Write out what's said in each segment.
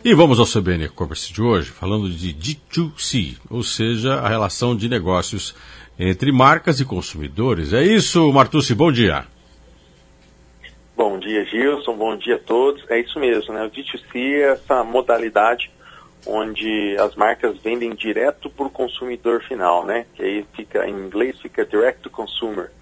E vamos ao CBN E-Commerce de hoje, falando de D2C, ou seja, a relação de negócios entre marcas e consumidores. É isso, Martucci, bom dia. Bom dia, Gilson, bom dia a todos. É isso mesmo, né? O D2C é essa modalidade onde as marcas vendem direto para o consumidor final, né? Que aí fica, em inglês, fica direct to consumer.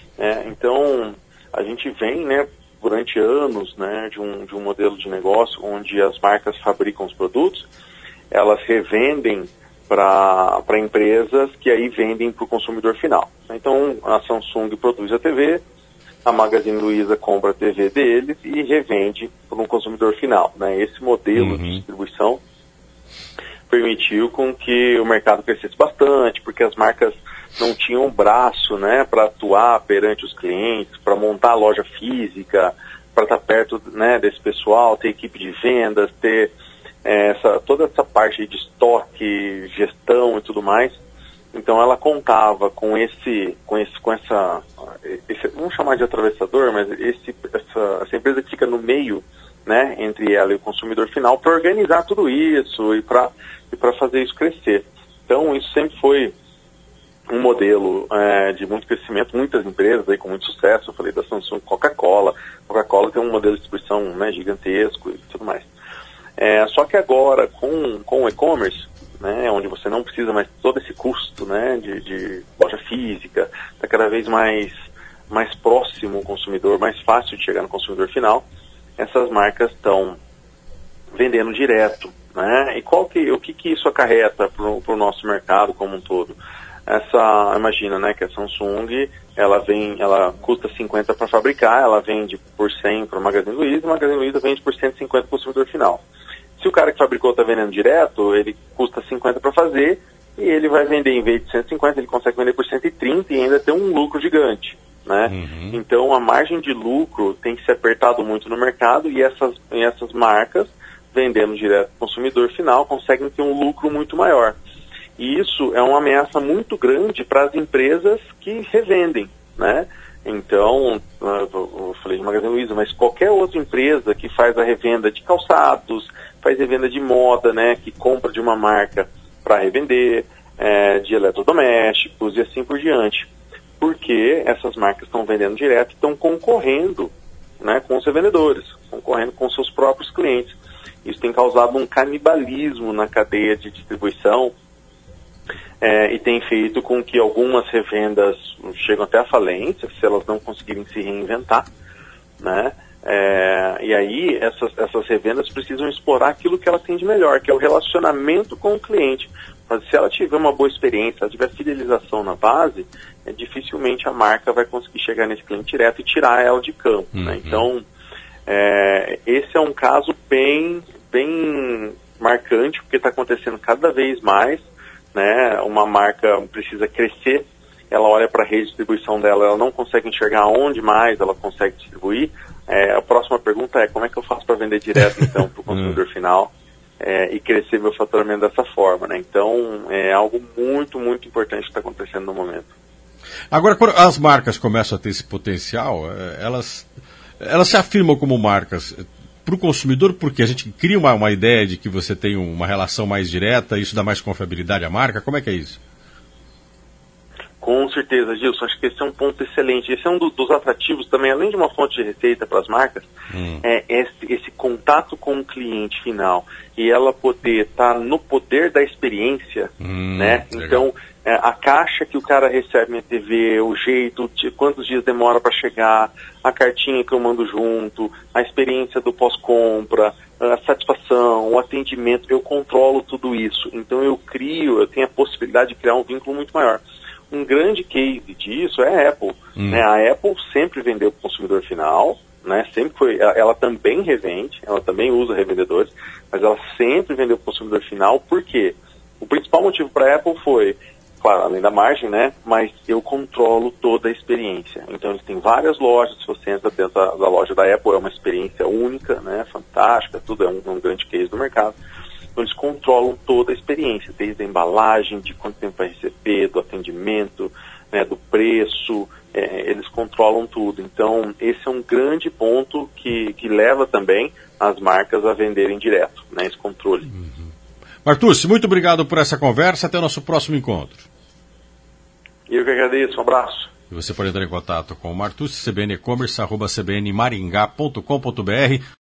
Então, a gente vem, né, durante anos, né, de um modelo de negócio onde as marcas fabricam os produtos, elas revendem para empresas que aí vendem para o consumidor final. Então, a Samsung produz a TV, a Magazine Luiza compra a TV deles e revende para um consumidor final, né? Esse modelo de distribuição permitiu com que o mercado crescesse bastante, porque as marcas não tinham braço, né, para atuar perante os clientes, para montar a loja física, para estar perto, né, desse pessoal, ter equipe de vendas, ter toda essa parte de estoque, gestão e tudo mais. Então ela contava com essa, vamos chamar de atravessador, mas essa empresa que fica no meio, né, entre ela e o consumidor final, para organizar tudo isso e para fazer isso crescer. Então isso sempre foi um modelo de muito crescimento, muitas empresas aí com muito sucesso. Eu falei da Samsung, Coca-Cola tem um modelo de distribuição, né, gigantesco e tudo mais. Só que agora com o e-commerce, né, onde você não precisa mais todo esse custo, né, de loja física, está cada vez mais próximo ao consumidor, mais fácil de chegar no consumidor final, essas marcas estão vendendo direto, né? E o que isso acarreta para o nosso mercado como um todo? Imagina, né, que a Samsung, ela custa 50 para fabricar, ela vende por 100 para o Magazine Luiza, e o Magazine Luiza vende por 150 para o consumidor final. Se o cara que fabricou está vendendo direto, ele custa 50 para fazer, e ele vai vender, em vez de 150, ele consegue vender por 130 e ainda ter um lucro gigante, né? Então a margem de lucro tem que ser apertado muito no mercado, e essas marcas, vendendo direto para o consumidor final, conseguem ter um lucro muito maior. E isso é uma ameaça muito grande para as empresas que revendem, né? Então, eu falei de Magazine Luiza, mas qualquer outra empresa que faz a revenda de calçados, faz revenda de moda, né, que compra de uma marca para revender, de eletrodomésticos e assim por diante. Porque essas marcas estão vendendo direto e estão concorrendo, né, com os revendedores, concorrendo com seus próprios clientes. Isso tem causado um canibalismo na cadeia de distribuição, e tem feito com que algumas revendas chegam até a falência, se elas não conseguirem se reinventar, né? E aí essas revendas precisam explorar aquilo que ela tem de melhor, que é o relacionamento com o cliente. Mas se ela tiver uma boa experiência, se ela tiver fidelização na base, dificilmente a marca vai conseguir chegar nesse cliente direto e tirar ela de campo, né? Então, esse é um caso bem marcante, porque está acontecendo cada vez mais, né? Uma marca precisa crescer, ela olha para a rede de distribuição dela, ela não consegue enxergar onde mais ela consegue distribuir. A próxima pergunta é: como é que eu faço para vender direto, então, para o consumidor final e crescer meu faturamento dessa forma, né? Então, é algo muito, muito importante que está acontecendo no momento. Agora, quando as marcas começam a ter esse potencial, elas se afirmam como marcas para o consumidor, porque a gente cria uma ideia de que você tem uma relação mais direta, isso dá mais confiabilidade à marca. Como é que é isso? Com certeza, Gilson. Acho que esse é um ponto excelente. Esse é um dos atrativos também, além de uma fonte de receita para as marcas, esse contato com o cliente final e ela poder estar no poder da experiência, né? Legal. Então, a caixa que o cara recebe na TV, o jeito, quantos dias demora para chegar, a cartinha que eu mando junto, a experiência do pós-compra, a satisfação, o atendimento, eu controlo tudo isso. Então eu tenho a possibilidade de criar um vínculo muito maior. Um grande case disso é a Apple, né? A Apple sempre vendeu para o consumidor final, né? Ela também revende, ela também usa revendedores, mas ela sempre vendeu para o consumidor final. Por quê? O principal motivo para a Apple foi, claro, além da margem, né? Mas eu controlo toda a experiência. Então eles têm várias lojas, se você entra dentro da loja da Apple, é uma experiência única, né? Fantástica, tudo é um grande case do mercado. Então eles controlam toda a experiência, desde a embalagem, de quanto tempo vai receber, do atendimento, né, do preço, eles controlam tudo. Então, esse é um grande ponto que leva também as marcas a venderem direto, né, esse controle. Martucci, muito obrigado por essa conversa. Até o nosso próximo encontro. Eu que agradeço. Um abraço. E você pode entrar em contato com o Martucci, cbnecommerce@cbnmaringá.com.br.